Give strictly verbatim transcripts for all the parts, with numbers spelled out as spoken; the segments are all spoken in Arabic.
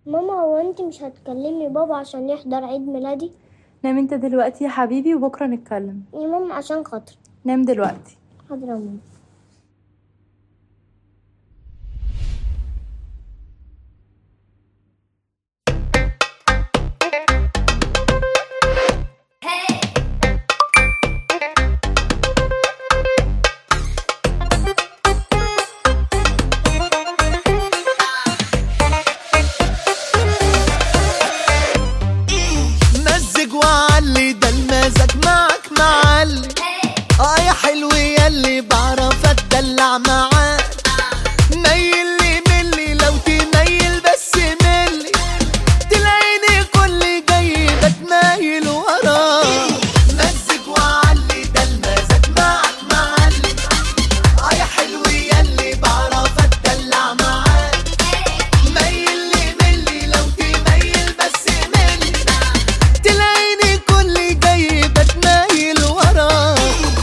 ماما، هو انت مش هتكلمي بابا عشان يحضر عيد ميلادي؟ نام انت دلوقتي يا حبيبي وبكره نتكلم. يا ماما عشان خاطري. نام دلوقتي. حاضر يا ماما. مزج وعلي ده المزاج معك معلي. اه يا حلو ياللي بعرف اتدلع معاك. ميل لي ملي لو تميل بس ملي، تلاقيني كل جاي بتمايل وراك. مزج وعلي ده المزاج معك معلي. اه يا حلو ياللي بعرف اتدلع معاك. ميل لي ملي لو تميل بس ملي، تلاقيني كل جاي بتمايل وراك.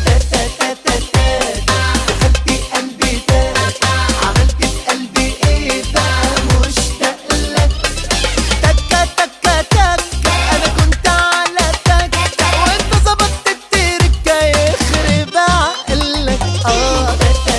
دخلتي قلبي تاك، عملت في قلبي ايه بقى مشتاق لك. تكة تكة تكة انا كنت على تكة، وانت ظبطت التركة يخرب عقلك. اه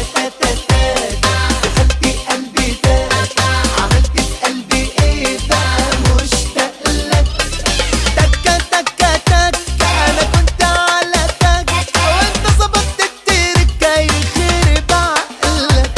دخلتي قلبي تاك، عملت في قلبي ايه بقى مشتاق لك. تكة تكة تكة انا كنت على تكة، وانت ظبطت التركة يخرب عقلك.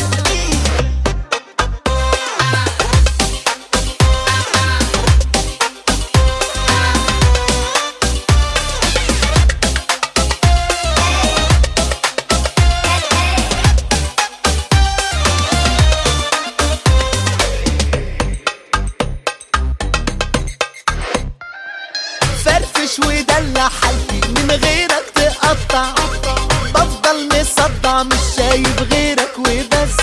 فرفش ودلع حالتي من غيرك تقطع، بفضل مصدع مش شايف غيرك وبس.